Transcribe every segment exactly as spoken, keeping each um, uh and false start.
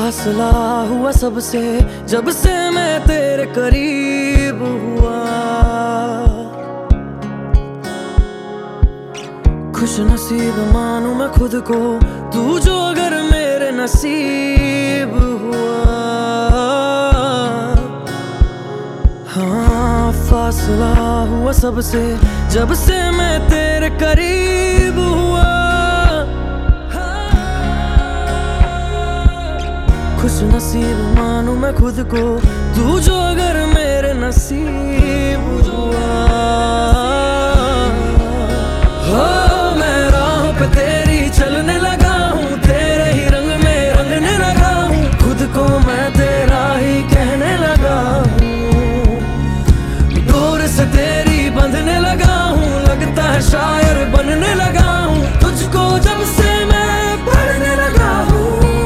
फासला हुआ सबसे जब से मैं तेरे करीब हुआ। खुश नसीब मानूं मैं खुद को, तू जो अगर मेरे नसीब हुआ। हाँ, फासला हुआ सबसे जब से मैं तेरे करीब हुआ। खुश नसीब मानूं मैं खुद को, तू जो अगर मेरे नसीब हुआ। हो मैं राहों पे तेरी चलने लगा हूँ, तेरे ही रंग में रंगने लगा हूँ, खुद को मैं तेरा ही कहने लगा हूँ। डोर से तेरी बंधने लगा हूँ, लगता है शायर बनने लगा हूँ, तुझको जब से मैं पढ़ने लगा हूँ।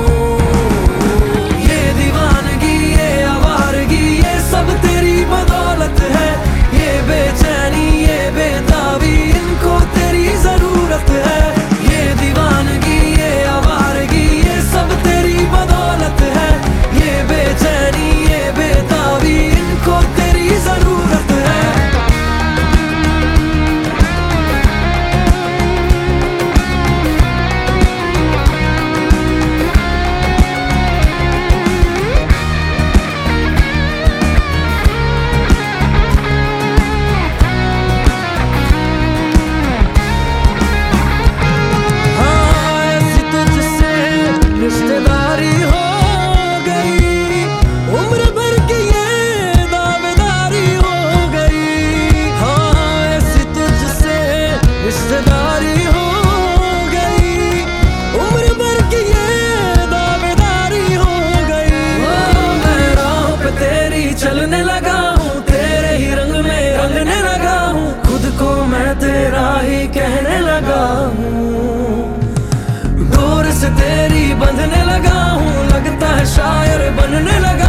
बदौलत है ये बेचैनी ये बेताबी, इनको तेरी जरूरत है। ये दीवानगी ये आवारगी ये सब तेरी बदौलत है। ये बेचैनी ये बेताबी, इनको तेरी जरूरत है। रिश्तेदारी हो गई उम्र भर की ये दावेदारी हो गई। हाँ, ऐसी तुझसे रिश्तेदारी हो गई, उम्र भर की ये दावेदारी हो गई। मैं राहों पे तेरी चलने लगा हूँ, तेरे ही रंग में रंगने लगा हूँ, खुद को मैं तेरा ही कहने लगा हूँ। डोर से तेरी बंधने लगा हूँ, लगता है शायर बनने लगा